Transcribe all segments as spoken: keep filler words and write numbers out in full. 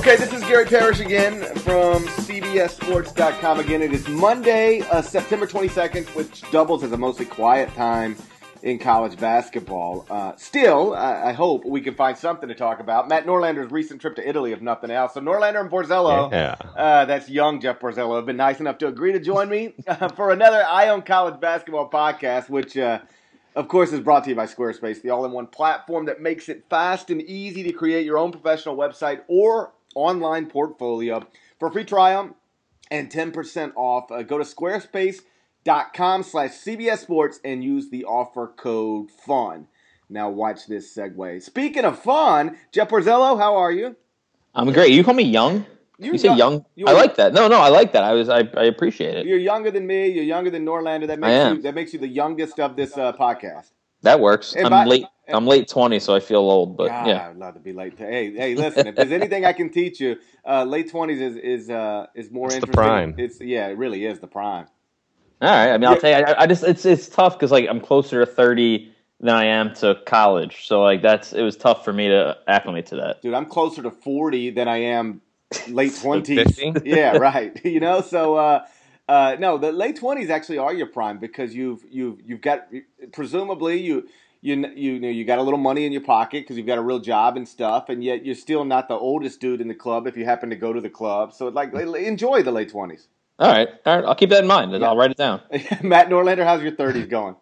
Okay, this is Gary Parrish again from C B S Sports dot com again. It is Monday, uh, September twenty-second, which doubles as a mostly quiet time in college basketball. Uh, still, I, I hope we can find something to talk about. Matt Norlander's recent trip to Italy, if nothing else. So Norlander and Borzello, yeah. uh, that's young Jeff Borzello, have been nice enough to agree to join me uh, for another Eye on College Basketball podcast, which, uh, of course, is brought to you by Squarespace, the all-in-one platform that makes it fast and easy to create your own professional website or online portfolio. For a free trial and ten percent off, uh, go to squarespace.com slash CBS Sports and use the offer code FUN. Now watch this segue. Speaking of fun, Jeff Borzello, how are you? I'm great. You call me young? You're you say young. young? You're I like that. No, no, I like that. I was, I, I appreciate it. You're younger than me. You're younger than Norlander. That makes I am. you that makes you the youngest of this uh, podcast. That works. And I'm by- late. I'm late twenty, so I feel old. But God, yeah, I'd love to be late. Hey, hey, listen. If there's anything I can teach you, uh, late twenties is is uh, is more It's the interesting. prime. It's yeah, it really is the prime. all right. I mean, I'll tell you. I, I just it's it's tough because like I'm closer to thirty than I am to college. So like that's it was tough for me to acclimate to that. Dude, I'm closer to forty than I am late twenties. fifty? Yeah, right. You know, so uh, uh, no, the late twenties actually are your prime because you've you've you've got presumably you you you you know you got a little money in your pocket because you've got a real job and stuff, and yet you're still not the oldest dude in the club if you happen to go to the club. So like enjoy the late twenties. All right, all right. I'll keep that in mind. Yeah. I'll write it down. Matt Norlander, how's your thirties going?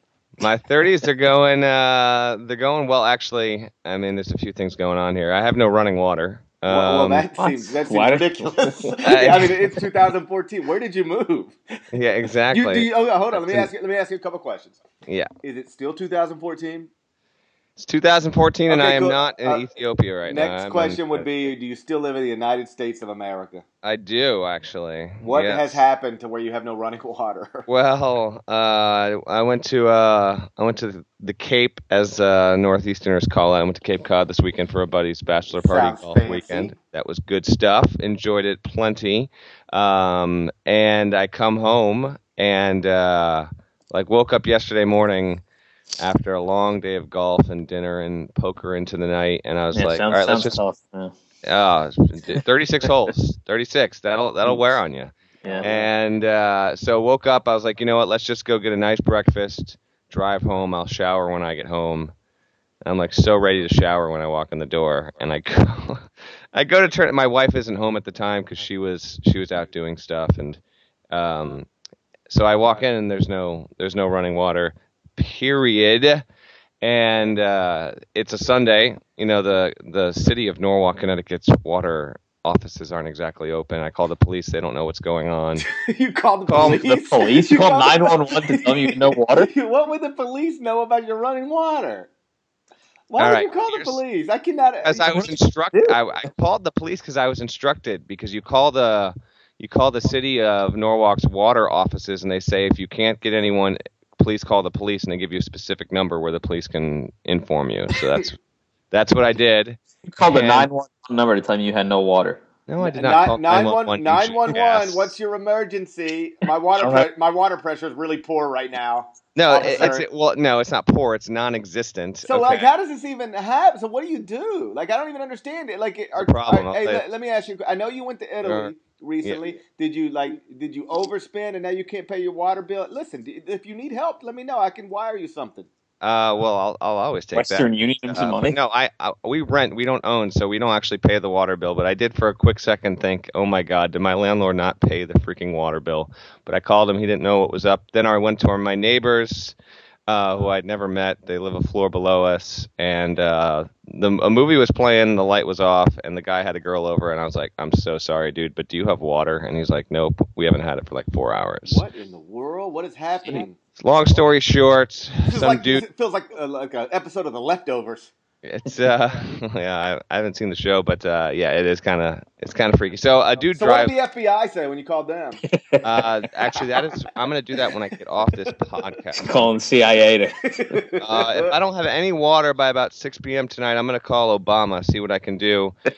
My thirties are going. Uh, they're going well. Actually, I mean, there's a few things going on here. I have no running water. Um, well, well, that what? seems that seems Why? ridiculous. I mean, it's two thousand fourteen. Where did you move? yeah, exactly. You, do you, oh, hold on. Let me That's ask you. Let me ask you a couple questions. yeah, Is it still two thousand fourteen? it's two thousand fourteen, and Okay, I am cool. not in Uh, Ethiopia right now. Next I'm question in- would be: do you still live in the United States of America? I do actually. What yes. has happened to where you have no running water? Well, uh, I went to uh, I went to the Cape, as uh, Northeasterners call it. I went to Cape Cod this weekend for a buddy's bachelor party Sounds golf fancy. weekend. That was good stuff. Enjoyed it plenty. Um, and I come home and uh, like woke up yesterday morning after a long day of golf and dinner and poker into the night, and I was Yeah, like, sounds, all right, let's sounds just tough. Yeah. uh, thirty-six holes, thirty-six. That'll that'll wear on you. Yeah. And uh, so woke up. I was like, you know what? Let's just go get a nice breakfast, drive home. I'll shower when I get home. I'm like so ready to shower when I walk in the door, and I go, I go to turn. My wife isn't home at the time because she was she was out doing stuff, and um, so I walk in and there's no there's no running water, period. And uh, it's a Sunday. You know, the the city of Norwalk, Connecticut's water offices aren't exactly open. I call the police. They don't know what's going on. You called the Call police. The police? You called called the- nine one one to tell you you know water? What would the police know about your running water? Why All would right, you call the here's- police? I cannot. Because I was instructed. I, I called the police because I was instructed. Because you call the you call the city of Norwalk's water offices, and they say if you can't get anyone, please call the police, and they give you a specific number where the police can inform you. So that's that's what I did. You called the And- nine one one number to tell me you had no water. No, I did not call nine nine one one one. nine one one. What's your emergency? My water All right. pre- my water pressure is really poor right now. No, officer? it's it, well, no, it's not poor. It's non-existent. So okay? like, how does this even happen? So what do you do? Like, I don't even understand it. Like, are, the problem. are- I'll hey, tell you. let, let me ask you. I know you went to Italy recently. Did you like? Did you overspend and now you can't pay your water bill? Listen, if you need help, let me know. I can wire you something. Uh, well, I'll I'll always take Western that. Union some Uh, money? No, I, I we rent. We don't own, so we don't actually pay the water bill. But I did for a quick second think, oh my God, did my landlord not pay the freaking water bill? But I called him. He didn't know what was up. Then I went to my neighbors, uh, who I'd never met. They live a floor below us, and uh, the a movie was playing. The light was off, and the guy had a girl over, and I was like, I'm so sorry, dude, but do you have water? And he's like, nope, we haven't had it for like four hours. What in the world? What is happening? Long story short, This is some like, dude. It feels like uh, like an episode of The Leftovers. It's uh yeah, I, I haven't seen the show, but uh yeah, it is kind of it's kind of freaky. So a dude So drives. what did the F B I say when you called them? Uh, actually, that is I'm gonna do that when I get off this podcast. Calling the C I A to Uh, if I don't have any water by about six p.m. tonight, I'm gonna call Obama, see what I can do.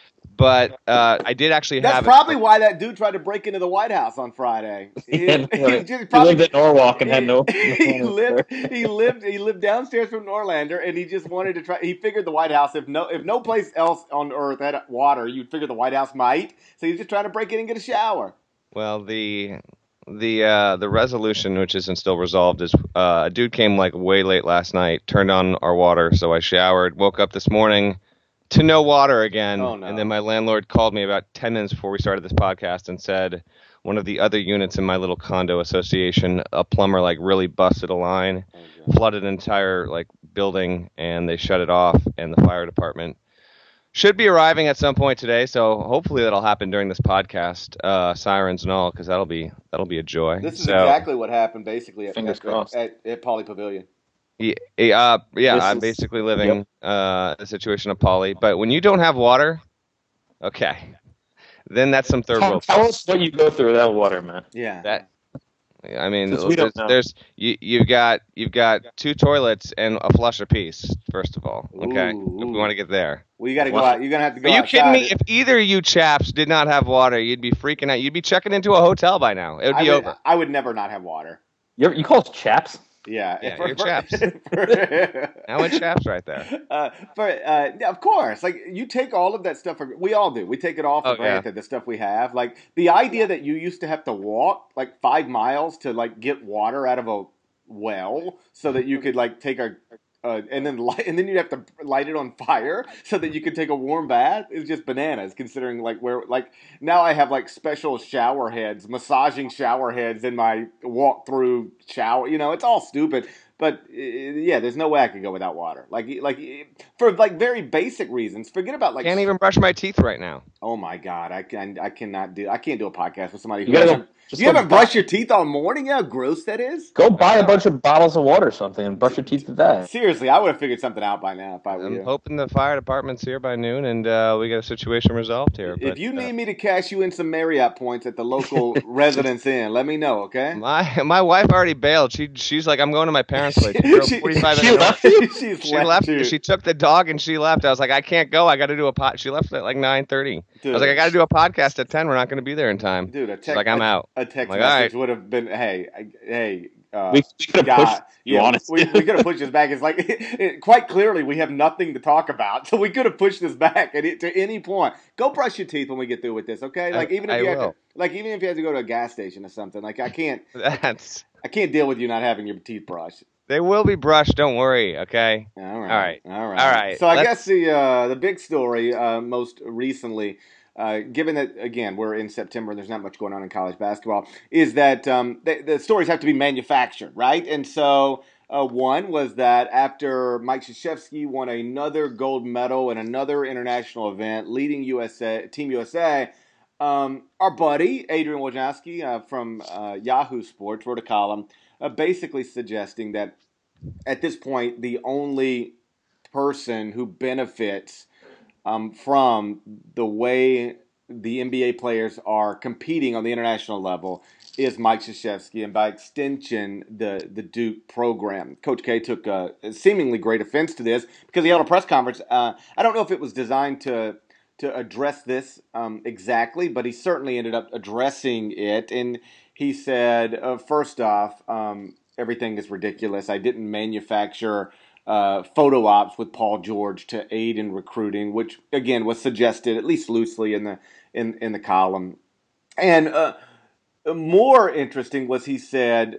but uh, I did actually That's have. probably it. why that dude tried to break into the White House on Friday. He, Yeah, he right. just He probably- lived in Norwalk and had no. he no lived he lived he lived downstairs from Norlander, and he just wanted to try. He figured the White House, if no if no place else on earth had water, you'd figure the White House might. So he's just trying to break in and get a shower. Well, the the uh, the resolution, which isn't still resolved, is uh, a dude came like way late last night, turned on our water, so I showered, woke up this morning to no water again, Oh, no. and then my landlord called me about ten minutes before we started this podcast and said one of the other units in my little condo association, a plumber like really busted a line, Oh, flooded an entire like building, and they shut it off, and the fire department should be arriving at some point today, so hopefully that'll happen during this podcast, uh, sirens and all, because that'll be that'll be a joy. This is so, exactly what happened basically at, Fingers at, crossed. at, at Pauley Pavilion. Yeah, uh, yeah This I'm is- basically living uh, a situation of Polly. But when you don't have water, okay, then that's some third Tell, world. tell us what you go through without water, man. Yeah. That I mean, Since we there's, don't know. there's you you've got you've got two toilets and a flush apiece. First of all, okay, Ooh, if we ooh. want to get there. Well, you got to go Flush- out. You're gonna have to go. Are you kidding me? outside. If either of you chaps did not have water, you'd be freaking out. You'd be checking into a hotel by now. It would I be would, over. I would never not have water. You're, you call us chaps? Yeah, Yeah, for- you're for- chaps. for- Now it chaps right there. Uh, for uh, yeah, of course, like you take all of that stuff for we all do. We take it all for Oh, yeah. granted. The stuff we have, like the idea that you used to have to walk like five miles to like get water out of a well, so that you could like take a. Uh, and then light, and then you'd have to light it on fire so that you could take a warm bath. It's just bananas, considering like where like now I have like special shower heads, massaging shower heads in my walk through shower. You know, it's all stupid. But uh, yeah, there's no way I could go without water. Like like for like very basic reasons. Forget about like Can't even brush my teeth right now. oh my god, I can I cannot do I can't do a podcast with somebody who You gotta go- hasn't. just You go haven't buy- brushed your teeth all morning? You know how gross that is? Go buy a bunch of bottles of water or something and brush your teeth with that. Seriously, I would have figured something out by now if I were I'm you. hoping the fire department's here by noon and uh, we get a situation resolved here. If but, you uh, need me to cash you in some Marriott points at the local residence inn, let me know, okay? My my wife already bailed. She she's like, I'm going to my parents' place. She drove She- forty-five she minutes. left you? She's She left. you. She took the dog and she left. I was like, I can't go. I got to do a pot. She left at like nine thirty. I Dude. was like, I got to do a podcast at ten. We're not going to be there in time. Dude, a text, She's like, I'm a, out. A text I'm like, all message right. would have been, hey, I- hey, uh, We, we could have God, pushed you, yeah, honestly. we, we could have pushed this back. It's like, it, quite clearly, we have nothing to talk about, so we could have pushed this back at it, to any point. Go brush your teeth when we get through with this, okay? Like I- even if I you have will. to, like even if you have to go to a gas station or something, like I can't, That's. I can't deal with you not having your teeth brushed. They will be brushed. Don't worry. Okay. All right, All right. all right, All right. So I Let's- guess the uh, the big story uh, most recently, uh, given that again we're in September and there's not much going on in college basketball, is that um, the, the stories have to be manufactured, right? And so uh, one was that after Mike Krzyzewski won another gold medal in another international event, leading U S A Team U S A. Um, our buddy Adrian Wojnarowski uh, from uh, Yahoo Sports wrote a column uh, basically suggesting that at this point the only person who benefits um, from the way the N B A players are competing on the international level is Mike Krzyzewski, and by extension, the the Duke program. Coach K took a seemingly great offense to this because he held a press conference. Uh, I don't know if it was designed to to address this um, exactly, but he certainly ended up addressing it. And he said, uh, first off, um, everything is ridiculous. I didn't manufacture uh, photo ops with Paul George to aid in recruiting, which again was suggested at least loosely in the in in the column. And uh, more interesting was he said,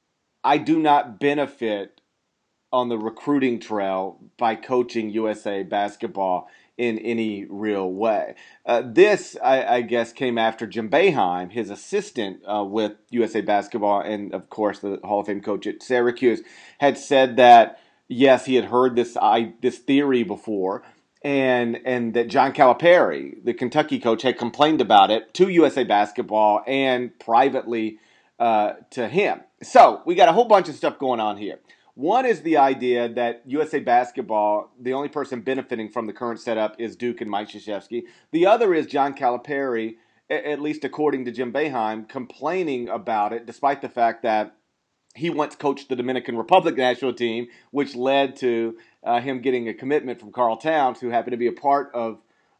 I do not benefit on the recruiting trail by coaching U S A basketball in any real way. Uh, this, I, I guess, came after Jim Boeheim, his assistant uh, with U S A basketball, and of course the Hall of Fame coach at Syracuse, had said that yes, he had heard this I, this theory before, and and that John Calipari, the Kentucky coach, had complained about it to U S A basketball and privately uh, to him. So we got a whole bunch of stuff going on here. One is the idea that U S A basketball, the only person benefiting from the current setup is Duke and Mike Krzyzewski. The other is John Calipari, at least according to Jim Boeheim, complaining about it, despite the fact that he once coached the Dominican Republic national team, which led to uh, him getting a commitment from Carl Towns, who happened to be a part of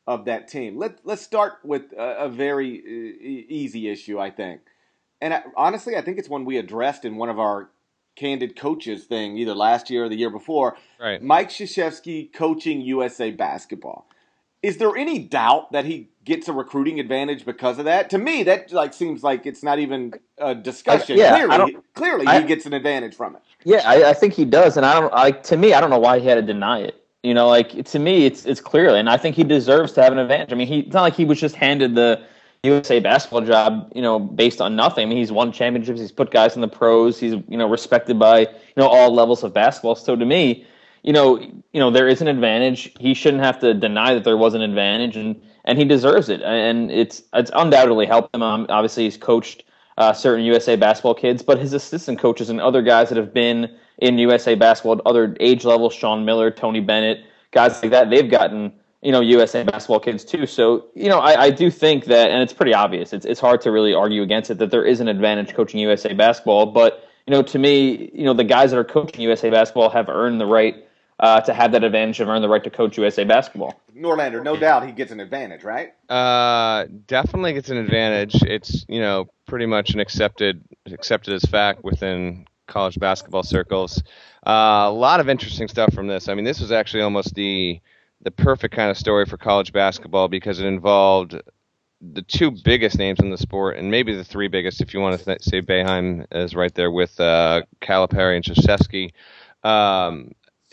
of that team. Let, let's start with a, a very uh, easy issue, I think. And I, honestly, I think it's one we addressed in one of our Candid Coaches thing, either last year or the year before. Right. Mike Krzyzewski coaching U S A Basketball. Is there any doubt that he gets a recruiting advantage because of that? To me, that like seems like it's not even a discussion. I, yeah, clearly, clearly I, he gets an advantage from it. Yeah, I, I think he does, and I don't like. To me, I don't know why he had to deny it. You know, like to me, it's it's clearly, and I think he deserves to have an advantage. I mean, he it's not like he was just handed the U S A Basketball job, you know, based on nothing. I mean, he's won championships. He's put guys in the pros. He's you know respected by you know all levels of basketball. So to me, you know, you know, there is an advantage. He shouldn't have to deny that there was an advantage, and and he deserves it. And it's it's undoubtedly helped him. Um, obviously, he's coached uh, certain U S A Basketball kids, but his assistant coaches and other guys that have been in U S A Basketball at other age levels, Sean Miller, Tony Bennett, guys like that, they've gotten you know U S A Basketball kids too. So you know, I, I do think that, and it's pretty obvious. It's it's hard to really argue against it that there is an advantage coaching U S A Basketball. But you know, to me, you know, the guys that are coaching U S A Basketball have earned the right. Uh, to have that advantage of earn the right to coach U S A Basketball. Norlander, no doubt he gets an advantage, right? Uh, definitely gets an advantage. It's, you know, pretty much an accepted accepted as fact within college basketball circles. Uh, a lot of interesting stuff from this. I mean, this was actually almost the the perfect kind of story for college basketball because it involved the two biggest names in the sport, and maybe the three biggest if you want to th- say Boeheim is right there with uh, Calipari and Krzyzewski. Um,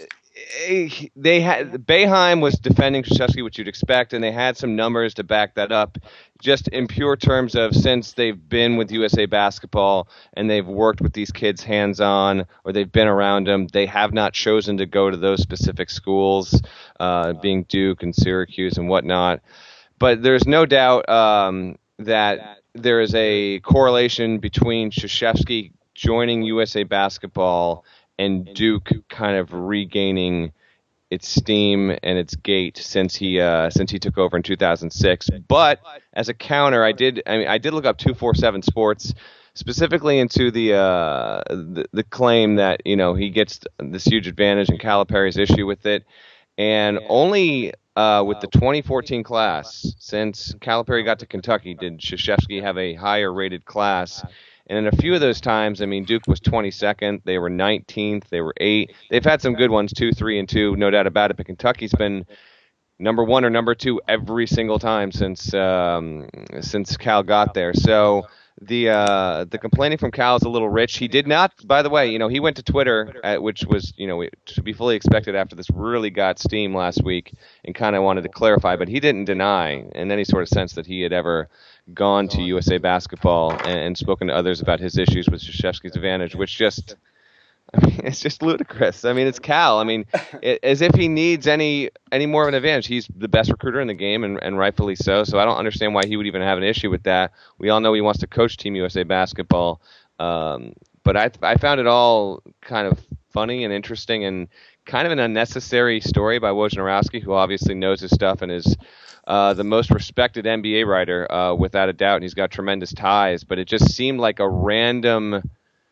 They had Boeheim was defending Krzyzewski, which you'd expect, and they had some numbers to back that up. Just in pure terms of since they've been with U S A Basketball and they've worked with these kids hands-on, or they've been around them, they have not chosen to go to those specific schools, uh, being Duke and Syracuse and whatnot. But there's no doubt um, that there is a correlation between Krzyzewski joining U S A Basketball and Duke kind of regaining its steam and its gait since he uh, since he took over in two thousand six. But as a counter, I did I mean I did look up two forty-seven Sports specifically into the, uh, the the claim that you know he gets this huge advantage and Calipari's issue with it, and only uh, with the twenty fourteen class since Calipari got to Kentucky did Krzyzewski have a higher rated class. And in a few of those times, I mean, Duke was twenty-second. They were nineteenth. They were eight. They've had some good ones, two, three, and two, no doubt about it. But Kentucky's been number one or number two every single time since um, since Cal got there. So the uh, the complaining from Cal is a little rich. He did not, by the way, you know, he went to Twitter, at, which was, you know, to be fully expected after this really got steam last week, and kind of wanted to clarify, but he didn't deny in any sort of sense that he had ever gone to U S A Basketball and, and spoken to others about his issues with Krzyzewski's advantage, which just, I mean, it's just ludicrous. I mean, it's Cal. I mean, it, as if he needs any any more of an advantage. He's the best recruiter in the game, and, and rightfully so. So I don't understand why he would even have an issue with that. We all know he wants to coach Team U S A Basketball. Um, but I I found it all kind of funny and interesting and kind of an unnecessary story by Wojnarowski, who obviously knows his stuff and is uh, the most respected N B A writer, uh, without a doubt, and he's got tremendous ties. But it just seemed like a random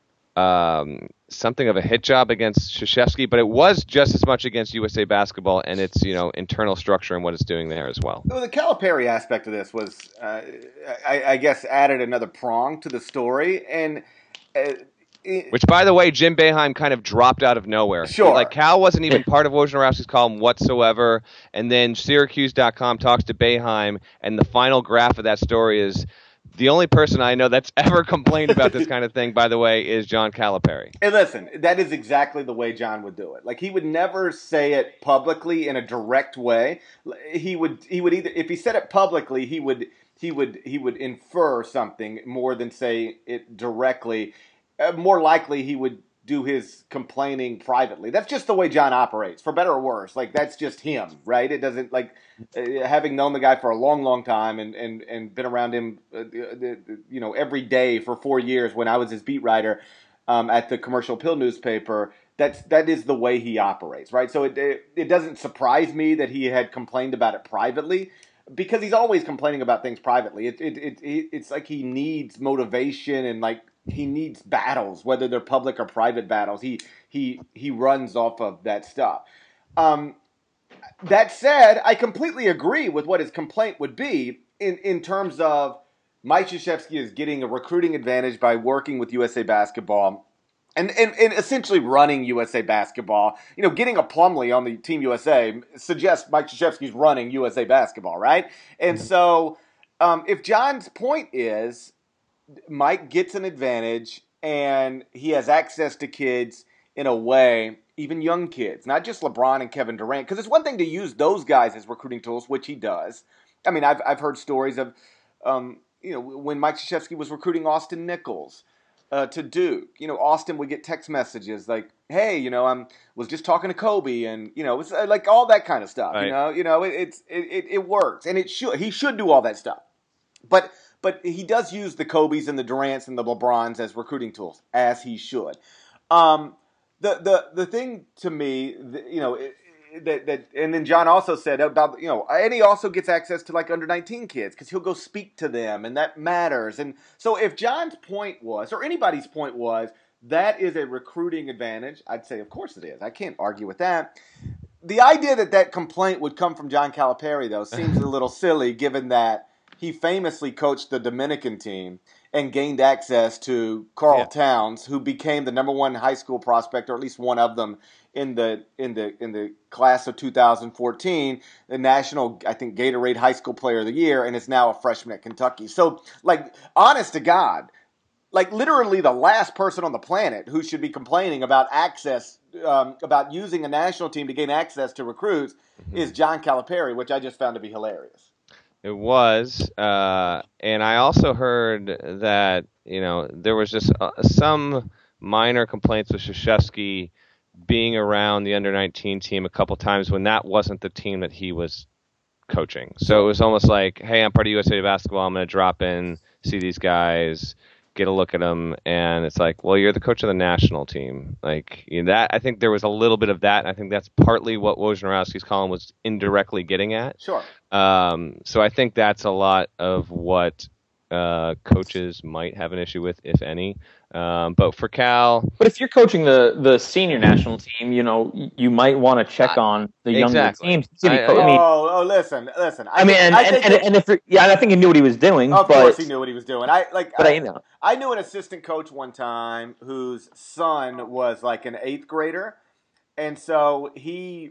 um, something of a hit job against Krzyzewski, but it was just as much against U S A Basketball and its you know internal structure and what it's doing there as well. Well, the Calipari aspect of this was, uh, I, I guess, added another prong to the story, and. Uh, Which, by the way, Jim Boeheim kind of dropped out of nowhere. Sure. Like, Cal wasn't even part of Wojnarowski's column whatsoever, and then Syracuse dot com talks to Boeheim, and the final graph of that story is, the only person I know that's ever complained about this kind of thing, by the way, is John Calipari. And listen, that is exactly the way John would do it. Like, he would never say it publicly in a direct way. He would, he would either, if he said it publicly, he would, he would, he would infer something more than say it directly. Uh, more likely he would do his complaining privately. That's just the way John operates, for better or worse. Like, that's just him, right? It doesn't, like, uh, having known the guy for a long, long time and, and, and been around him, uh, you know, every day for four years when I was his beat writer um, at the Commercial Appeal newspaper, that's, that is the way he operates, right? So it, it, it doesn't surprise me that he had complained about it privately, because he's always complaining about things privately. It, it, it, it It's like he needs motivation and, like, he needs battles, whether they're public or private battles. He he he runs off of that stuff. Um, That said, I completely agree with what his complaint would be in, in terms of Mike Krzyzewski is getting a recruiting advantage by working with U S A Basketball and, and, and essentially running U S A Basketball. You know, getting a Plumlee on the Team U S A suggests Mike Krzyzewski's running U S A Basketball, right? And so um, if John's point is Mike gets an advantage and he has access to kids in a way, even young kids, not just LeBron and Kevin Durant, because it's one thing to use those guys as recruiting tools, which he does. I mean, I've I've heard stories of, um, you know, when Mike Krzyzewski was recruiting Austin Nichols uh, to Duke. You know, Austin would get text messages like, "Hey, you know, I'm was just talking to Kobe," and you know, it was uh, like all that kind of stuff. Right. You know, you know, it, it's it, it it works, and it should he should do all that stuff, but. But he does use the Kobes and the Durants and the LeBrons as recruiting tools, as he should. Um, the the the thing to me, you know, that that and then John also said about, you know, and he also gets access to like under nineteen kids because he'll go speak to them, and that matters. And so if John's point was, or anybody's point was, that is a recruiting advantage, I'd say, of course it is. I can't argue with that. The idea that that complaint would come from John Calipari, though, seems a little silly, given that he famously coached the Dominican team and gained access to Karl Yeah. Towns, who became the number one high school prospect, or at least one of them, in the in the in the class of two thousand fourteen, the national, I think, Gatorade High School Player of the Year, and is now a freshman at Kentucky. So, like, honest to God, like literally the last person on the planet who should be complaining about access, um, about using a national team to gain access to recruits mm-hmm. is John Calipari, which I just found to be hilarious. It was, uh, and I also heard that, you know, there was just uh, some minor complaints with Krzyzewski being around the under nineteen team a couple times when that wasn't the team that he was coaching. So it was almost like, hey, I'm part of U S A Basketball. I'm going to drop in, see these guys, get a look at them, and it's like, well, you're the coach of the national team. Like, you know, that I think there was a little bit of that, and I think that's partly what Wojnarowski's column was indirectly getting at. Sure. Um, so I think that's a lot of what uh, coaches might have an issue with, if any. Um, but for Cal, but if you're coaching the, the senior national team, you know, you might want to check on the younger exactly. teams. I, I mean, oh, oh, listen, listen. I, I mean, and, I and, and, that, and if yeah, I think he knew what he was doing. Of but, course, he knew what he was doing. I like. But I, I know. I knew an assistant coach one time whose son was like an eighth grader, and so he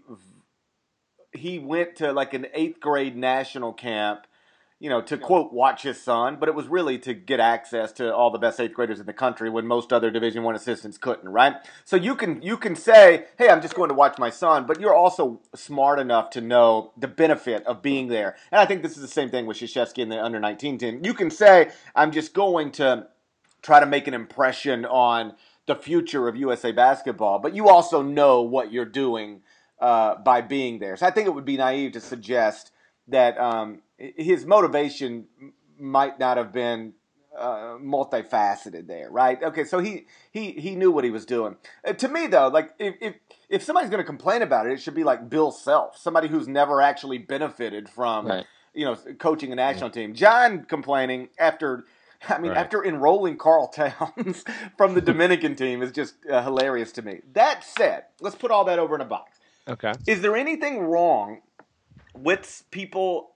he went to like an eighth grade national camp, you know, to quote watch his son, but it was really to get access to all the best eighth graders in the country when most other Division One assistants couldn't, right? So you can you can say, hey, I'm just going to watch my son, but you're also smart enough to know the benefit of being there. And I think this is the same thing with Krzyzewski and the under nineteen team. You can say, I'm just going to try to make an impression on the future of U S A Basketball, but you also know what you're doing uh, by being there. So I think it would be naive to suggest that um, his motivation might not have been uh, multifaceted there, right? Okay, so he he he knew what he was doing. Uh, to me, though, like if if, if somebody's going to complain about it, it should be like Bill Self, somebody who's never actually benefited from right. you know coaching a national yeah. team. John complaining after. I mean, right. after enrolling Karl Towns from the Dominican team is just uh, hilarious to me. That said, let's put all that over in a box. Okay. Is there anything wrong with people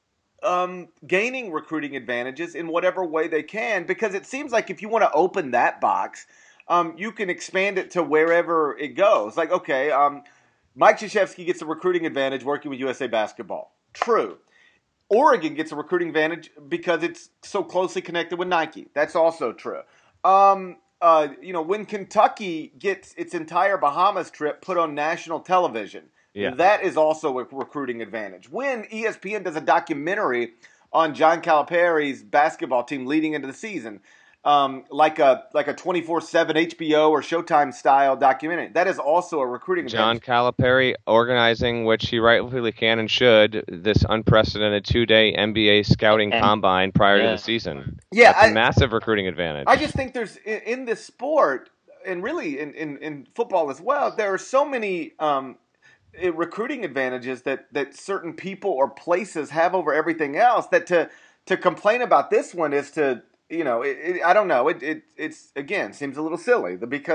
um, gaining recruiting advantages in whatever way they can? Because it seems like if you want to open that box, um, you can expand it to wherever it goes. Like, okay, um, Mike Krzyzewski gets a recruiting advantage working with U S A Basketball. True. Oregon gets a recruiting advantage because it's so closely connected with Nike. That's also true. Um, uh, you know, when Kentucky gets its entire Bahamas trip put on national television, yeah. that is also a recruiting advantage. When E S P N does a documentary on John Calipari's basketball team leading into the season, um, like a like a twenty-four seven H B O or Showtime style documentary, that is also a recruiting John advantage. Calipari organizing, which he rightfully can and should, this unprecedented two-day N B A scouting And, combine prior yeah. to the season. Yeah, That's a I, massive recruiting advantage. I just think there's in, in this sport, and really in, in, in football as well, there are so many um, recruiting advantages that, that certain people or places have over everything else that to to complain about this one is to, you know, it, it, I don't know. It, it it's again seems a little silly because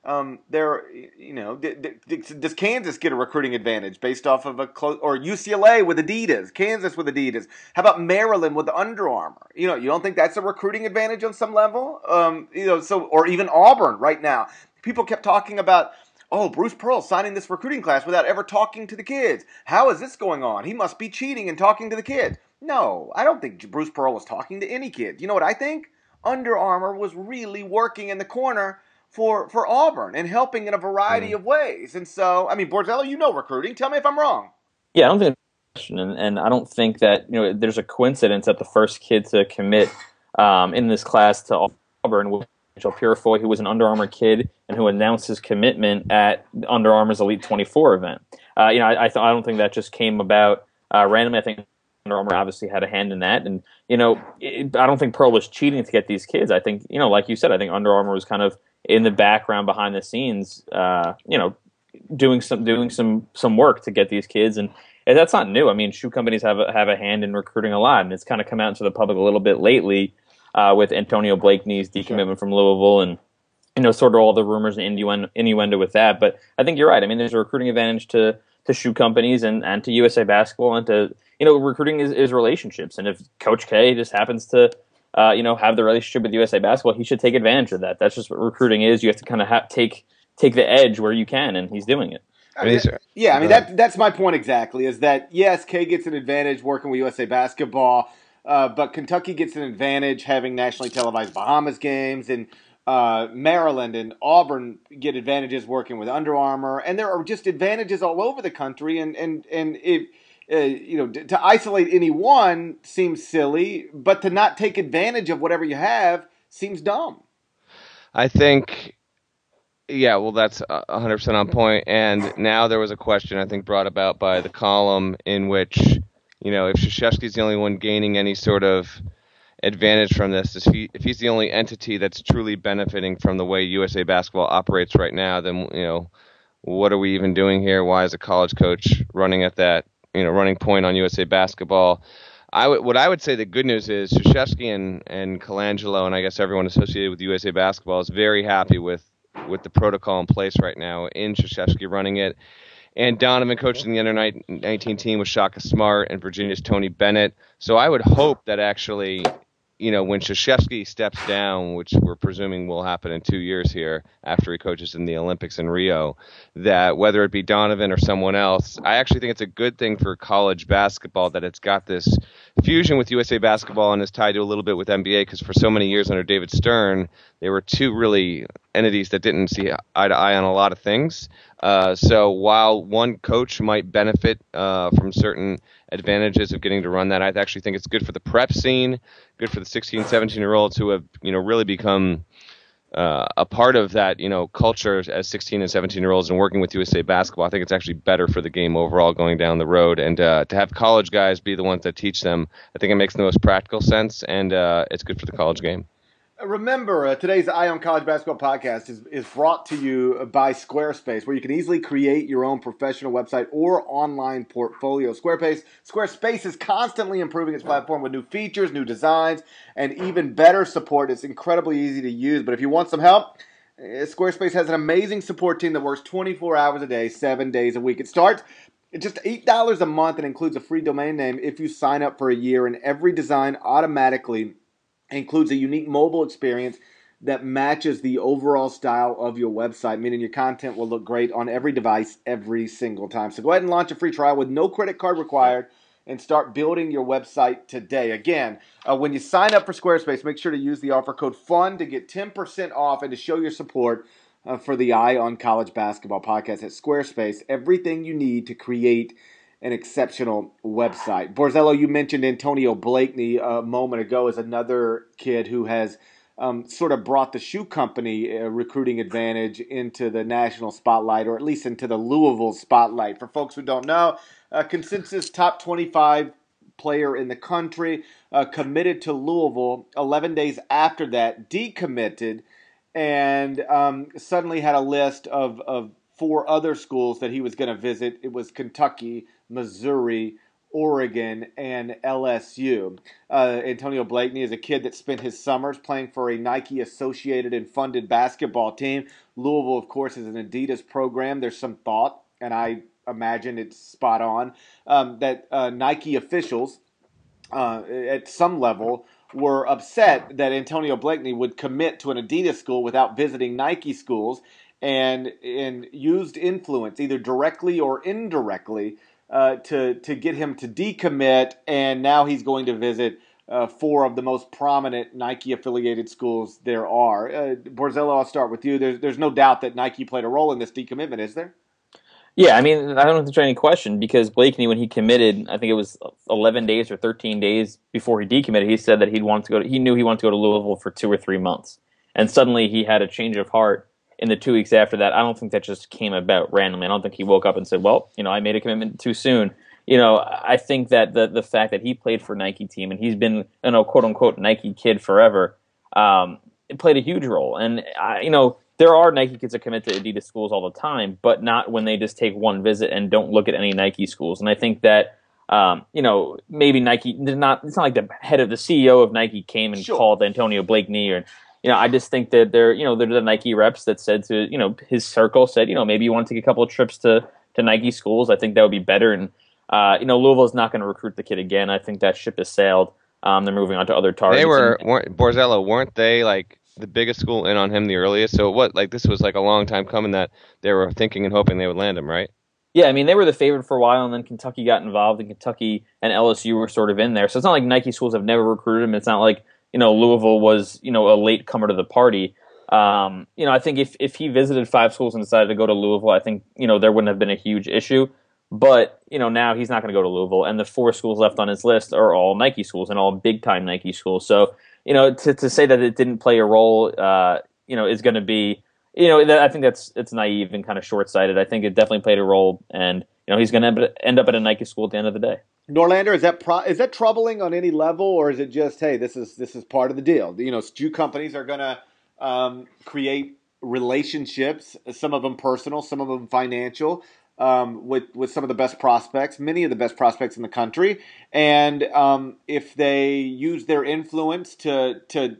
Um, there, you know, d- d- does Kansas get a recruiting advantage based off of a close, or U C L A with Adidas, Kansas with Adidas? How about Maryland with Under Armour? You know, you don't think that's a recruiting advantage on some level? Um, you know, so or even Auburn right now. People kept talking about, oh, Bruce Pearl signing this recruiting class without ever talking to the kids. How is this going on? He must be cheating and talking to the kids. No, I don't think Bruce Pearl was talking to any kid. You know what I think? Under Armour was really working in the corner for for Auburn and helping in a variety Mm. of ways. And so, I mean, Borzello, you know recruiting. Tell me if I'm wrong. Yeah, I don't think that's a question, and, and I don't think that you know there's a coincidence that the first kid to commit um, in this class to Auburn was Mitchell Purifoy, who was an Under Armour kid and who announced his commitment at Under Armour's Elite twenty-four event. Uh, you know, I I, th- I don't think that just came about uh, randomly. I think Under Armour obviously had a hand in that, and you know, it, I don't think Pearl was cheating to get these kids. I think you know, like you said, I think Under Armour was kind of in the background behind the scenes, uh, you know, doing some doing some some work to get these kids, and, and that's not new. I mean, shoe companies have a, have a hand in recruiting a lot, and it's kind of come out into the public a little bit lately uh, with Antonio Blakeney's decommitment sure. from Louisville, and you know, sort of all the rumors and innuendo, innuendo with that. But I think you're right. I mean, there's a recruiting advantage to to shoe companies and, and to U S A Basketball, and to you know, recruiting is, is relationships, and if Coach K just happens to Uh, you know, have the relationship with U S A Basketball, he should take advantage of that. That's just what recruiting is. You have to kind of ha- take take the edge where you can, and he's doing it. I mean, yeah, I mean that that's my point exactly. Is that yes, K gets an advantage working with U S A Basketball, uh, but Kentucky gets an advantage having nationally televised Bahamas games, and uh, Maryland and Auburn get advantages working with Under Armour, and there are just advantages all over the country, and and and it. Uh, you know, to isolate any one seems silly, but to not take advantage of whatever you have seems dumb. I think, yeah, well, that's one hundred percent on point. And now there was a question, I think, brought about by the column in which, you know, if Krzyzewski's the only one gaining any sort of advantage from this, if, he, if he's the only entity that's truly benefiting from the way U S A Basketball operates right now, then, you know, what are we even doing here? Why is a college coach running at that, you know, running point on U S A Basketball? I w- what I would say the good news is Krzyzewski and, and Colangelo, and I guess everyone associated with U S A Basketball, is very happy with, with the protocol in place right now in Krzyzewski running it. And Donovan coaching the under nineteen team with Shaka Smart and Virginia's Tony Bennett. So I would hope that actually, you know, when Krzyzewski steps down, which we're presuming will happen in two years here after he coaches in the Olympics in Rio, that whether it be Donovan or someone else, I actually think it's a good thing for college basketball that it's got this fusion with U S A Basketball and is tied to a little bit with N B A, because for so many years under David Stern, they were two really entities that didn't see eye to eye on a lot of things. Uh, so while one coach might benefit uh, from certain advantages of getting to run that, I actually think it's good for the prep scene, good for the sixteen, seventeen-year-olds who have, you know, really become uh, a part of that, you know, culture as sixteen and seventeen-year-olds and working with U S A Basketball. I think it's actually better for the game overall going down the road. And uh, to have college guys be the ones that teach them, I think it makes the most practical sense, and uh, it's good for the college game. Remember, uh, today's Eye on College Basketball podcast is, is brought to you by Squarespace, where you can easily create your own professional website or online portfolio. Squarespace, Squarespace is constantly improving its platform with new features, new designs, and even better support. It's incredibly easy to use, but if you want some help, Squarespace has an amazing support team that works twenty-four hours a day, seven days a week. It starts at just eight dollars a month and includes a free domain name if you sign up for a year, and every design automatically includes a unique mobile experience that matches the overall style of your website, meaning your content will look great on every device every single time. So go ahead and launch a free trial with no credit card required and start building your website today. Again, uh, when you sign up for Squarespace, make sure to use the offer code FUN to get ten percent off and to show your support uh, for the Eye on College Basketball podcast at Squarespace. Everything you need to create an exceptional website. Borzello, you mentioned Antonio Blakeney a moment ago as another kid who has um, sort of brought the shoe company uh, recruiting advantage into the national spotlight, or at least into the Louisville spotlight. For folks who don't know, uh, consensus top twenty-five player in the country, uh, committed to Louisville. eleven days after that, decommitted, and um, suddenly had a list of, of four other schools that he was going to visit. It was Kentucky, Missouri, Oregon, and L S U. Uh, Antonio Blakeney is a kid that spent his summers playing for a Nike-associated and funded basketball team. Louisville, of course, is an Adidas program. There's some thought, and I imagine it's spot on, um, that uh, Nike officials uh, at some level were upset that Antonio Blakeney would commit to an Adidas school without visiting Nike schools, and, and used influence, either directly or indirectly, Uh, to to get him to decommit, and now he's going to visit uh, four of the most prominent Nike-affiliated schools there are. Uh, Borzello, I'll start with you. There's there's no doubt that Nike played a role in this decommitment, is there? Yeah, I mean, I don't think there's any question, because Blakeney, when he committed, I think it was eleven days or thirteen days before he decommitted, he said that he'd wanted to go to, he knew he wanted to go to Louisville for two or three months. And suddenly he had a change of heart in the two weeks after that. I don't think that just came about randomly. I don't think he woke up and said, well, you know, I made a commitment too soon. You know, I think that the the fact that he played for a Nike team and he's been, you know, quote unquote Nike kid forever, um, it played a huge role. And, I, you know, there are Nike kids that commit to Adidas schools all the time, but not when they just take one visit and don't look at any Nike schools. And I think that, um, you know, maybe Nike, not, it's not like the head of the C E O of Nike came and Sure. called Antonio Blakeney, or, you know, I just think that they're, you know, they're the Nike reps that said to, you know, his circle said, you know, maybe you want to take a couple of trips to, to Nike schools. I think that would be better. And, uh, you know, Louisville's not going to recruit the kid again. I think that ship has sailed. Um, they're moving on to other targets. They were, and, weren't, Borzello, weren't they like the biggest school in on him the earliest? So what, like this was like a long time coming that they were thinking and hoping they would land him, right? Yeah, I mean, they were the favorite for a while, and then Kentucky got involved, and Kentucky and L S U were sort of in there. So it's not like Nike schools have never recruited him. It's not like, you know, Louisville was, you know, a late comer to the party. Um, you know, I think if, if he visited five schools and decided to go to Louisville, I think, you know, there wouldn't have been a huge issue. But, you know, now he's not going to go to Louisville, and the four schools left on his list are all Nike schools and all big-time Nike schools. So, you know, to to say that it didn't play a role, uh, you know, is going to be, you know, that, I think that's it's naive and kind of short-sighted. I think it definitely played a role, and, you know, he's going to end up at a Nike school at the end of the day. Norlander, is that pro- is that troubling on any level, or is it just, hey, this is this is part of the deal? You know, shoe companies are going to um, create relationships, some of them personal, some of them financial, um, with with some of the best prospects, many of the best prospects in the country, and um, if they use their influence to to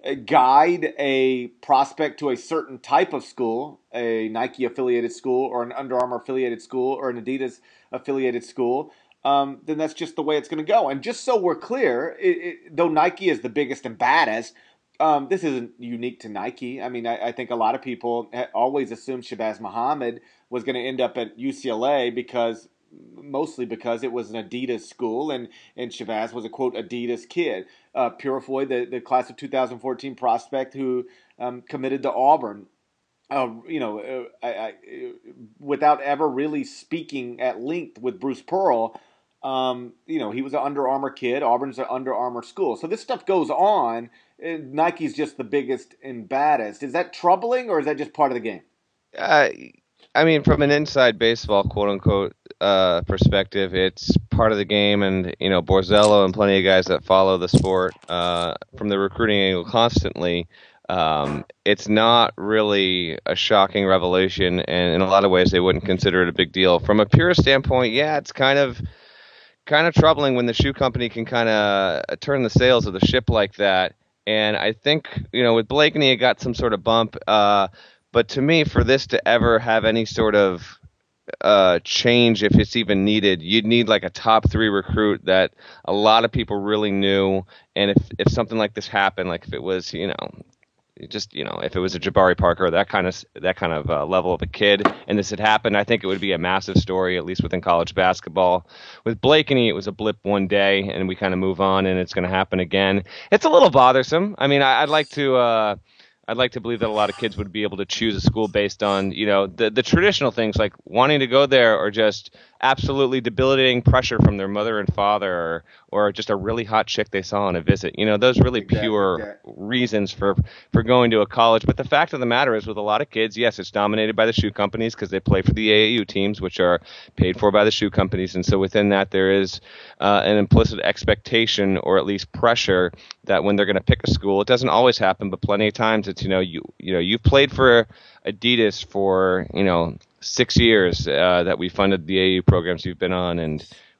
guide a prospect to a certain type of school, a Nike affiliated school, or an Under Armour affiliated school, or an Adidas affiliated school, Um, then that's just the way it's going to go. And just so we're clear, it, it, though Nike is the biggest and baddest, um, this isn't unique to Nike. I mean, I, I think a lot of people always assumed Shabazz Muhammad was going to end up at U C L A because, mostly because it was an Adidas school, and, and Shabazz was a, quote, Adidas kid. Uh, Purifoy, the, the class of two thousand fourteen prospect who um, committed to Auburn, Uh, you know, uh, I, I, without ever really speaking at length with Bruce Pearl, um, you know, he was an Under Armour kid. Auburn's an Under Armour school. So this stuff goes on. And Nike's just the biggest and baddest. Is that troubling, or is that just part of the game? Uh, I mean, from an inside baseball, quote unquote, uh, perspective, it's part of the game. And, you know, Borzello and plenty of guys that follow the sport uh, from the recruiting angle constantly, Um, it's not really a shocking revelation, and in a lot of ways they wouldn't consider it a big deal. From a pure standpoint, yeah, it's kind of kind of troubling when the shoe company can kind of turn the sails of the ship like that. And I think, you know, with Blakeney, it got some sort of bump. Uh, but to me, for this to ever have any sort of uh, change, if it's even needed, you'd need like a top three recruit that a lot of people really knew. And if, if something like this happened, like if it was, you know, just, you know, if it was a Jabari Parker, that kind of that kind of uh, level of a kid, and this had happened, I think it would be a massive story, at least within college basketball. With Blakeney, it was a blip one day, and we kind of move on, and it's going to happen again. It's a little bothersome. I mean, I, I'd like to. Uh, I'd like to believe that a lot of kids would be able to choose a school based on, you know, the the traditional things like wanting to go there, or just absolutely debilitating pressure from their mother and father, or, or just a really hot chick they saw on a visit. You know, those really Exactly, pure yeah. reasons for, for going to a college. But the fact of the matter is, with a lot of kids, yes, it's dominated by the shoe companies because they play for the A A U teams, which are paid for by the shoe companies. And so within that, there is uh, an implicit expectation, or at least pressure, that when they're going to pick a school, it doesn't always happen, but plenty of times it's, you know, you you know, you've played for Adidas for, you know, six years uh, that we funded the A A U programs you've been on, and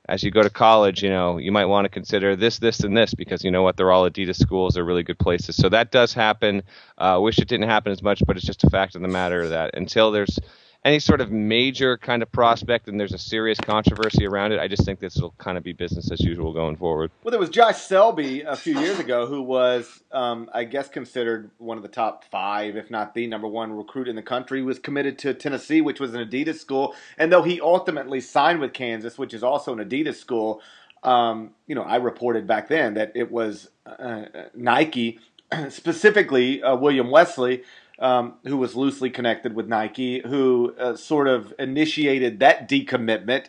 as you go to college, you know, you might want to consider this, this, and this because you know what, they're all Adidas schools, they're really good places. So that does happen. I uh, wish it didn't happen as much, but it's just a fact of the matter that until there's any sort of major kind of prospect and there's a serious controversy around it, I just think this will kind of be business as usual going forward. Well, there was Josh Selby a few years ago who was, um, I guess, considered one of the top five, if not the number one recruit in the country. He was committed to Tennessee, which was an Adidas school. And though he ultimately signed with Kansas, which is also an Adidas school, um, you know, I reported back then that it was uh, Nike, specifically uh, William Wesley, Um, who was loosely connected with Nike, who uh, sort of initiated that decommitment,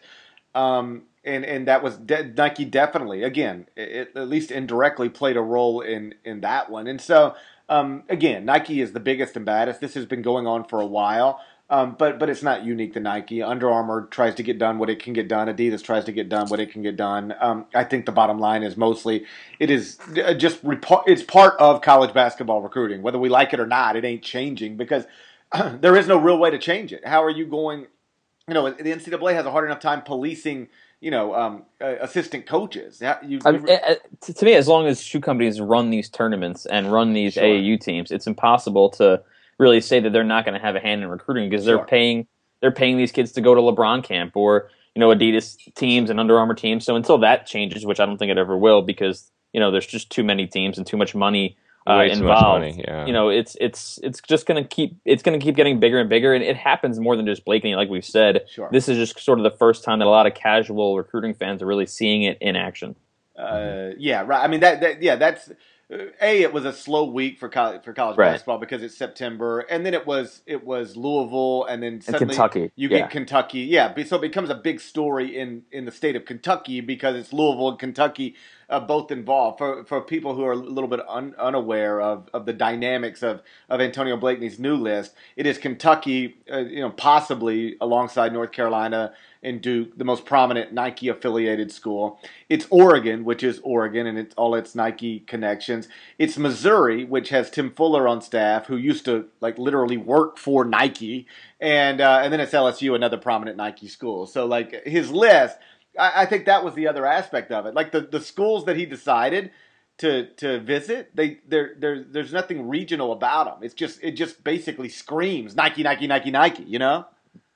um, and and that was de- Nike definitely, again, it, at least indirectly played a role in in that one. And so, um, again, Nike is the biggest and baddest. This has been going on for a while, um, but but it's not unique to Nike. Under Armour tries to get done what it can get done. Adidas tries to get done what it can get done. Um, I think the bottom line is mostly it is just it's part of college basketball recruiting. Whether we like it or not, it ain't changing because there is no real way to change it. How are you going? You know, the N C double A has a hard enough time policing, you know, um, uh, assistant coaches. You, I mean, uh, to, to me, as long as shoe companies run these tournaments and run these sure. A A U teams, it's impossible to really say that they're not going to have a hand in recruiting because they're sure. paying they're paying these kids to go to LeBron camp or, you know, Adidas teams and Under Armour teams. So until that changes, which I don't think it ever will, because, you know, there's just too many teams and too much money uh, Way involved. Too much money, yeah. You know, it's it's it's just going to keep it's going to keep getting bigger and bigger, and it happens more than just Blakeney, like we've said. Sure. This is just sort of the first time that a lot of casual recruiting fans are really seeing it in action. Uh, yeah, right. I mean that, that yeah, that's. A, it was a slow week for college, for college right. basketball because it's September, and then it was it was Louisville, and then suddenly and Kentucky. you yeah. get Kentucky. Yeah, so it becomes a big story in, in the state of Kentucky because it's Louisville and Kentucky uh, both involved. For for people who are a little bit un, unaware of, of the dynamics of, of Antonio Blakeney's new list, it is Kentucky, uh, you know, possibly alongside North Carolina and Duke, the most prominent Nike-affiliated school. It's Oregon, which is Oregon, and it's all its Nike connections. It's Missouri, which has Tim Fuller on staff, who used to like literally work for Nike, and uh, and then it's L S U, another prominent Nike school. So like his list, I, I think that was the other aspect of it. Like the, the schools that he decided to to visit, they there there there's nothing regional about them. It's just it just basically screams Nike, Nike, Nike, Nike. You know.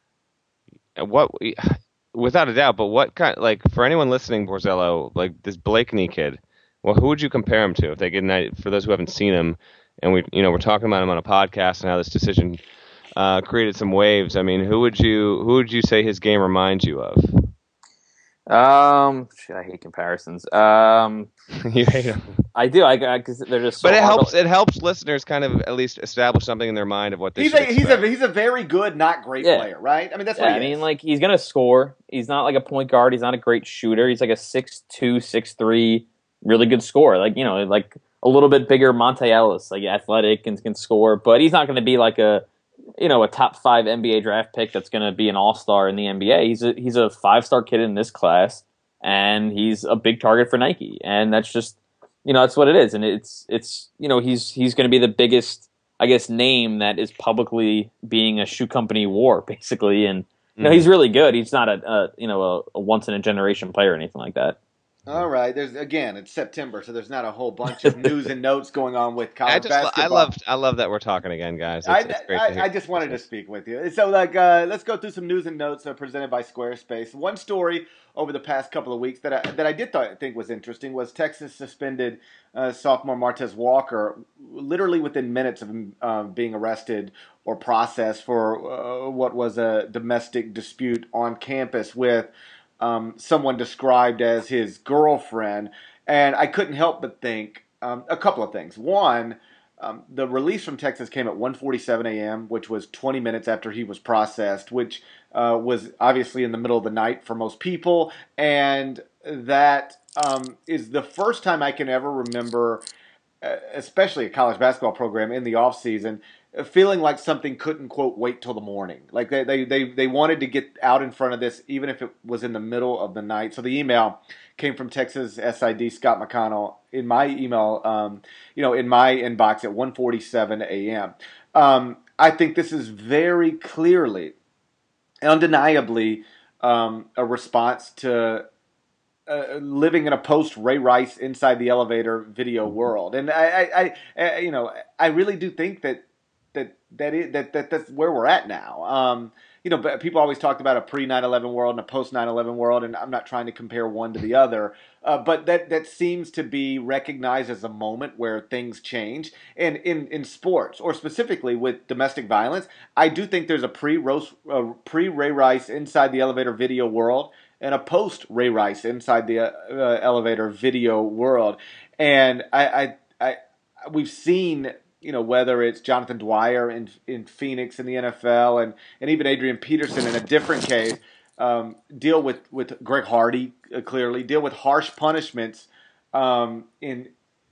What, without a doubt, but what kind, like, for anyone listening, Borzello, like this Blakeney kid, well, who would you compare him to? If they get an idea, for those who haven't seen him, and we, you know, we're talking about him on a podcast and how this decision uh, created some waves. I mean, who would you, who would you say his game reminds you of? Um, shit, I hate comparisons. Um, you hate them. I do. I because they're just. So but it hard, helps. but, it helps listeners kind of at least establish something in their mind of what they he's should a, expect. He's a he's a very good, not great yeah. player, right? I mean, that's yeah, what he I mean, is. like he's gonna score. He's not like a point guard. He's not a great shooter. He's like a six two, six three, really good scorer. Like you know, like a little bit bigger Monte Ellis, like athletic and can score. But he's not going to be like a. You know, a top five N B A draft pick that's going to be an all-star in the N B A. He's a he's a five-star kid in this class, and he's a big target for Nike. And that's just, you know, that's what it is. And it's it's you know he's he's going to be the biggest, I guess, name that is publicly being a shoe company war, basically. And you know, mm-hmm. he's really good. He's not a, a you know a, a once in a generation player or anything like that. All right. There's again, it's September, so there's not a whole bunch of news and notes going on with college I just, basketball. I love, I love that we're talking again, guys. It's, I, it's great I, to hear. I just wanted to speak with you. So, like, uh, let's go through some news and notes uh, presented by Squarespace. One story over the past couple of weeks that I, that I did th- think was interesting was Texas suspended uh, sophomore Martez Walker literally within minutes of him uh, being arrested or processed for uh, what was a domestic dispute on campus with Um, someone described as his girlfriend, and I couldn't help but think um, a couple of things. One, um, the release from Texas came at one forty-seven a.m., which was twenty minutes after he was processed, which uh, was obviously in the middle of the night for most people, and that um, is the first time I can ever remember, uh, especially a college basketball program in the offseason, feeling like something couldn't, quote, wait till the morning. Like they, they, they, they wanted to get out in front of this, even if it was in the middle of the night. So the email came from Texas S I D Scott McConnell in my email, um, you know, in my inbox at one forty-seven a.m. Um, I think this is very clearly, undeniably, um, a response to uh, living in a post Ray Rice inside the elevator video world, and I, I, I, you know, I really do think that that that is, that, that that's where we're at now. Um, you know, but people always talked about a pre nine eleven world and a post nine eleven world, and I'm not trying to compare one to the other, uh, but that that seems to be recognized as a moment where things change. And in, in sports, or specifically with domestic violence, I do think there's a pre uh, pre Ray Rice inside the elevator video world and a post Ray Rice inside the uh, uh, elevator video world. And I, I, I we've seen, you know, whether it's Jonathan Dwyer in in Phoenix in the N F L, and, and even Adrian Peterson in a different case, um, deal with, with Greg Hardy, uh, clearly, deal with harsh punishments um, in,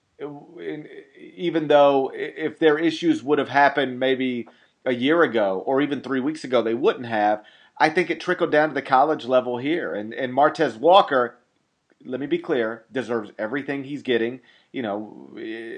in even though if their issues would have happened maybe a year ago or even three weeks ago, they wouldn't have. I think it trickled down to the college level here. And, and Martez Walker, let me be clear, deserves everything he's getting. You know,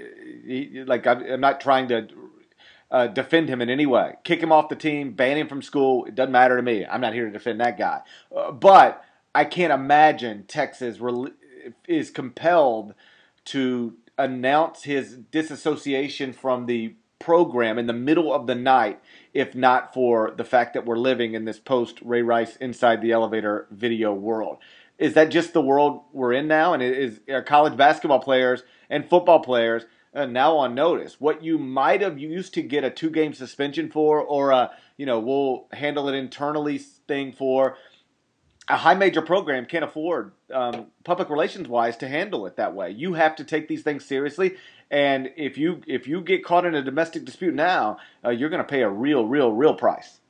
he, like I'm not trying to uh, defend him in any way. Kick him off the team, ban him from school. It doesn't matter to me. I'm not here to defend that guy. Uh, but I can't imagine Texas re- is compelled to announce his disassociation from the program in the middle of the night, if not for the fact that we're living in this post Ray Rice inside the elevator video world. Is that just the world we're in now? And is are college basketball players and football players uh, now on notice? What you might have used to get a two-game suspension for, or a, you know, we'll handle it internally thing for, a high major program can't afford, um, public relations wise, to handle it that way. You have to take these things seriously, and if you if you get caught in a domestic dispute now, uh, you're going to pay a real, real, real price.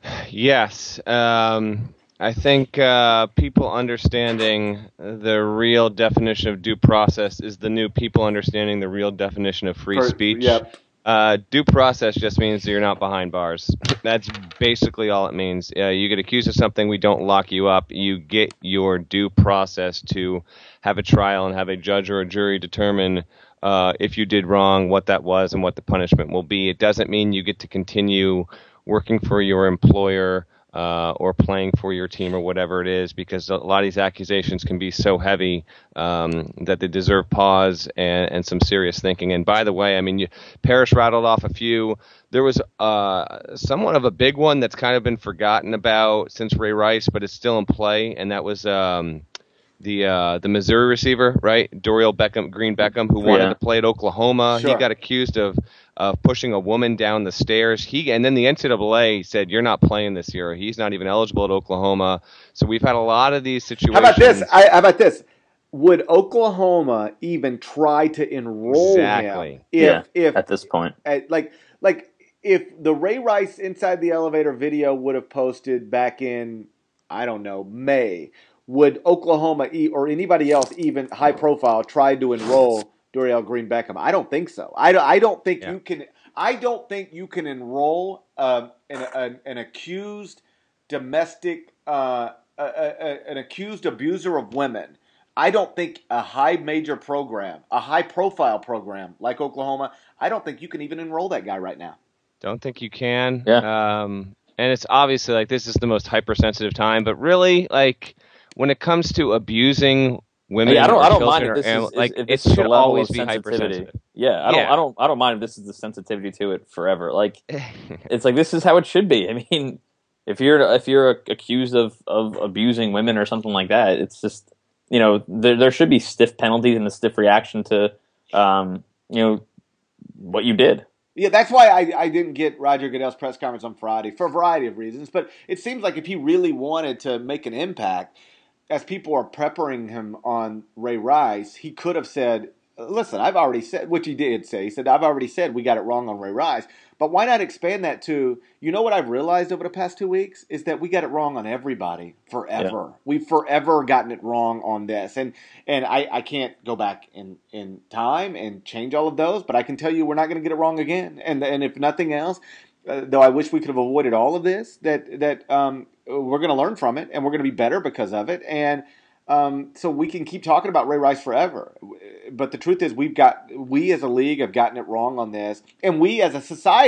Yes. Um... I think uh, people understanding the real definition of due process is the new people understanding the real definition of free For, speech. Yep. Uh, due process just means that you're not behind bars. That's basically all it means. Uh, you get accused of something, we don't lock you up. You get your due process to have a trial and have a judge or a jury determine uh, if you did wrong, what that was, and what the punishment will be. It doesn't mean you get to continue working for your employer Uh, or playing for your team or whatever it is, because a lot of these accusations can be so heavy um, that they deserve pause and, and some serious thinking. And by the way, I mean, you, Parrish rattled off a few. There was uh, somewhat of a big one that's kind of been forgotten about since Ray Rice, but it's still in play, and that was um, the uh, the Missouri receiver, right? Dorial Beckham, Green Beckham, who wanted Yeah. to play at Oklahoma. Sure. He got accused of of pushing a woman down the stairs. He and then the N C double A said, "You're not playing this year." He's not even eligible at Oklahoma. So we've had a lot of these situations. How about this? I, how about this? Would Oklahoma even try to enroll Exactly. him if, Yeah, if at this point. at, like like if the Ray Rice inside the elevator video would have posted back in, I don't know, May? Would Oklahoma or anybody else, even high profile, try to enroll Dorial Green Beckham? I don't think so. I don't, I don't think Yeah. you can. I don't think you can enroll uh, an, an, an accused domestic, uh, a, a, an accused abuser of women. I don't think a high major program, a high profile program like Oklahoma, I don't think you can even enroll that guy right now. Don't think you can. Yeah. Um, and it's obviously like this is the most hypersensitive time, but really, like when it comes to abusing women, Yeah, I don't. or I don't children mind if or this animals, is like if it this is should the level always of be sensitivity. hypersensitive. Yeah, I don't. Yeah. I don't. I don't mind if this is the sensitivity to it forever. Like it's like this is how it should be. I mean, if you're if you're accused of, of abusing women or something like that, it's just you know there there should be stiff penalties and a stiff reaction to um, you know what you did. Yeah, that's why I, I didn't get Roger Goodell's press conference on Friday for a variety of reasons. But it seems like if he really wanted to make an impact, as people are peppering him on Ray Rice, he could have said, listen, I've already said, which he did say. He said, I've already said we got it wrong on Ray Rice. But why not expand that to, you know what I've realized over the past two weeks is that we got it wrong on everybody forever. Yeah. We've forever gotten it wrong on this. And and I, I can't go back in, in time and change all of those, but I can tell you we're not going to get it wrong again. And and if nothing else, uh, though I wish we could have avoided all of this, that, that um, we're going to learn from it and we're going to be better because of it. And Um, so we can keep talking about Ray Rice forever, but the truth is we've got we as a league have gotten it wrong on this, and we as a society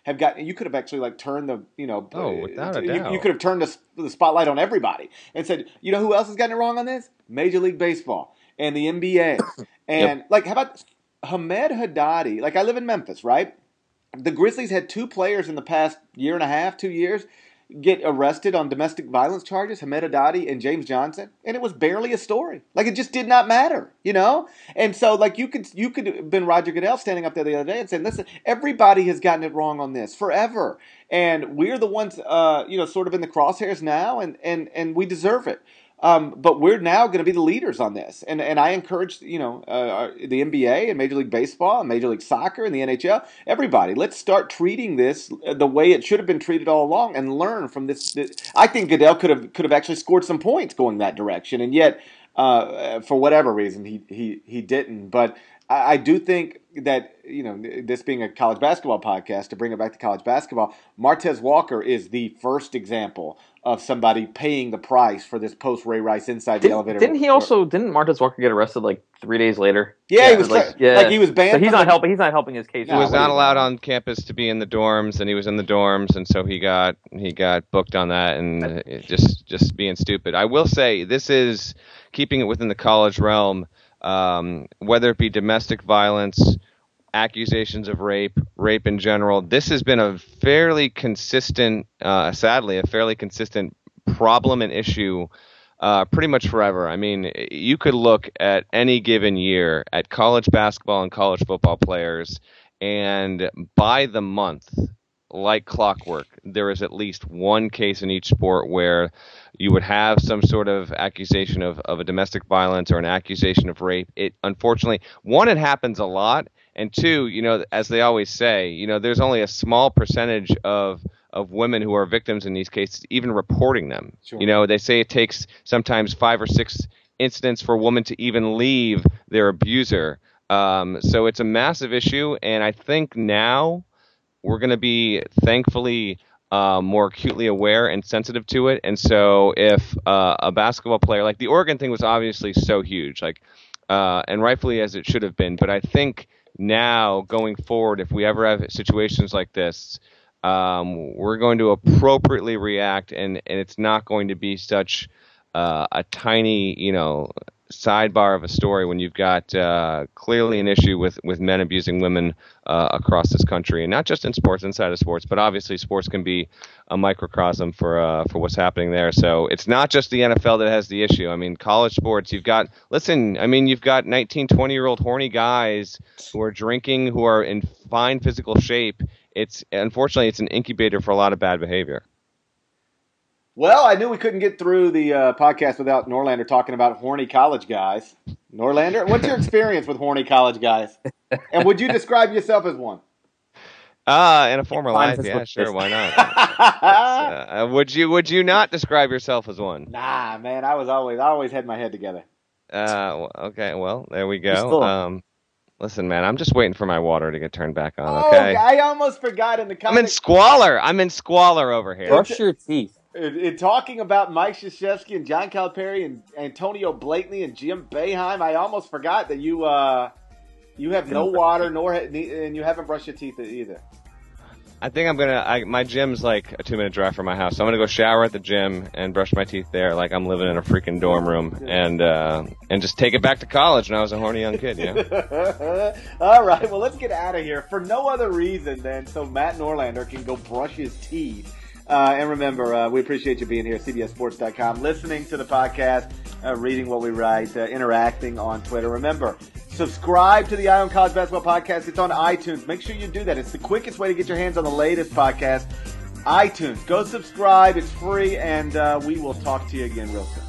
have gotten. You could have actually like turned the you know. Oh, without a you, doubt. you could have turned the, the spotlight on everybody and said, you know who else has gotten it wrong on this? Major League Baseball and the N B A. And Yep. like, how about Hamed Haddadi? Like, I live in Memphis, right? The Grizzlies had two players in the past year and a half, two years, get arrested on domestic violence charges, Hamed Haddadi and James Johnson, and it was barely a story. Like, it just did not matter, you know? And so, like, you could you could have been Roger Goodell standing up there the other day and saying, listen, everybody has gotten it wrong on this forever. And we're the ones, uh, you know, sort of in the crosshairs now, and, and, and we deserve it. Um, but we're now going to be the leaders on this, and and I encourage you know uh, the N B A and Major League Baseball and Major League Soccer and the N H L, everybody. Let's start treating this the way it should have been treated all along, and learn from this. this I think Goodell could have could have actually scored some points going that direction, and yet uh, for whatever reason he he he didn't. But I, I do think that you know this being a college basketball podcast, to bring it back to college basketball, Martez Walker is the first example of somebody paying the price for this post Ray Rice inside Did, the elevator. Didn't he also? Didn't Martez Walker get arrested like three days later? Yeah, he was like, like, yeah. like he was banned. So he's from not the- helping. He's not helping his case. He No, was what not do you allowed know? on campus to be in the dorms, and he was in the dorms, and so he got he got booked on that, and it just just being stupid. I will say this is keeping it within the college realm, um, whether it be domestic violence, accusations of rape, rape in general. This has been a fairly consistent, uh, sadly, a fairly consistent problem and issue uh, pretty much forever. I mean, you could look at any given year at college basketball and college football players, and by the month, like clockwork, there is at least one case in each sport where you would have some sort of accusation of, of a domestic violence or an accusation of rape. It unfortunately, one, it happens a lot, and two, you know, as they always say, you know, there's only a small percentage of of women who are victims in these cases even reporting them. Sure. You know, they say it takes sometimes five or six incidents for a woman to even leave their abuser. Um, so it's a massive issue, and I think now we're going to be thankfully uh, more acutely aware and sensitive to it. And so if uh, a basketball player, like the Oregon thing was obviously so huge, like uh, and rightfully as it should have been. But I think now going forward, if we ever have situations like this, um, we're going to appropriately react, and, and it's not going to be such uh, a tiny, you know, sidebar of a story when you've got uh, clearly an issue with, with men abusing women uh, across this country, and not just in sports, inside of sports, but obviously sports can be a microcosm for uh, for what's happening there. So it's not just the N F L that has the issue. I mean, college sports, you've got, listen, I mean, you've got nineteen, twenty-year-old horny guys who are drinking, who are in fine physical shape. It's unfortunately, it's an incubator for a lot of bad behavior. Well, I knew we couldn't get through the uh, podcast without Norlander talking about horny college guys. Norlander, what's your experience with horny college guys? And would you describe yourself as one? Uh, in a former Fine, life, yeah, that's sure, what- why not? uh, would you Would you not describe yourself as one? Nah, man, I was always I always had my head together. Uh, okay, well, there we You're go. still- Um, listen, man, I'm just waiting for my water to get turned back on. Oh, Okay, I almost forgot in the I'm in comments. squalor. I'm in squalor over here. Brush your teeth. In, in talking about Mike Krzyzewski and John Calipari and Antonio Blakeney and Jim Boeheim, I almost forgot that you uh, you have no water nor and you haven't brushed your teeth either. I think I'm gonna. I, my gym's like a two minute drive from my house, so I'm gonna go shower at the gym and brush my teeth there, like I'm living in a freaking dorm room, and uh, and just take it back to college when I was a horny young kid. Yeah. All right, well, let's get out of here for no other reason than so Matt Norlander can go brush his teeth. Uh, and remember, uh, we appreciate you being here at C B S Sports dot com, listening to the podcast, uh, reading what we write, uh, interacting on Twitter. Remember, subscribe to the Eye on College Basketball Podcast. It's on iTunes. Make sure you do that. It's the quickest way to get your hands on the latest podcast. iTunes. Go subscribe. It's free, and uh, we will talk to you again real soon.